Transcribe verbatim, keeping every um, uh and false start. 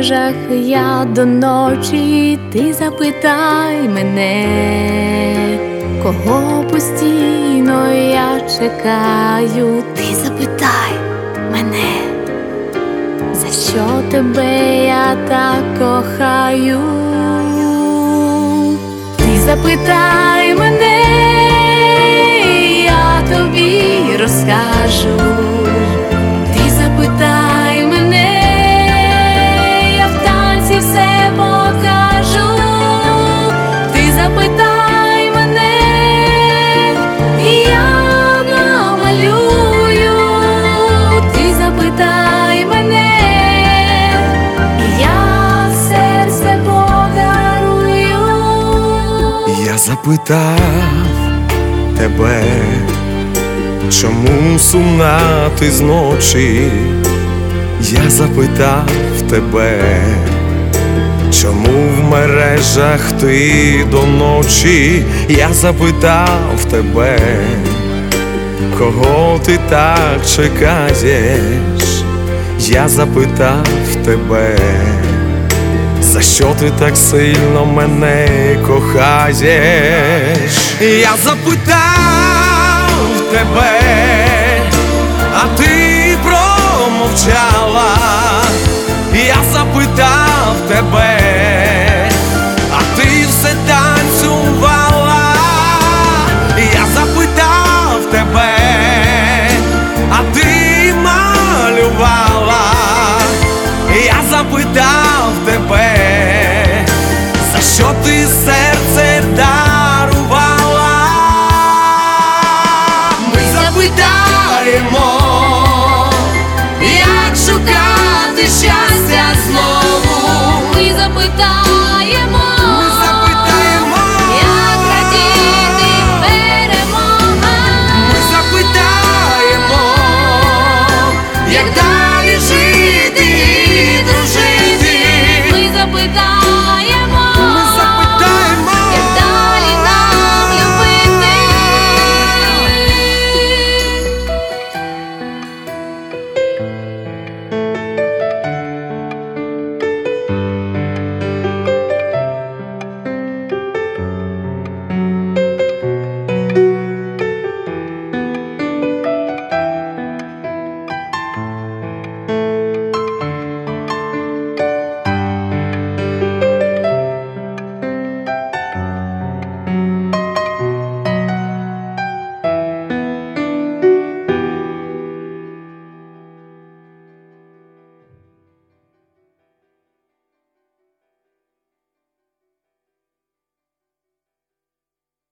мережах я до ночі, ти запитай мене, кого постійно я чекаю, ти запитай мене, за що тебе я так кохаю. Ти запитай мене, я тобі розкажу. Ти запитай мене, я в танці все покажу. Ти запитай мене, я намалюю. Ти запитай мене, я серце подарую. Я запитав тебе, чому сумна ти зночі? Я запитав тебе, чому в мережах ти до ночі? Я запитав тебе, кого ти так чекаєш? Я запитав тебе, за що ти так сильно мене кохаєш? Я запитав тебе, а ти промовчала. Я запитав тебе, а ти все танцювала. Я запитав тебе, а ти малювала. Я запитав тебе, за що ти все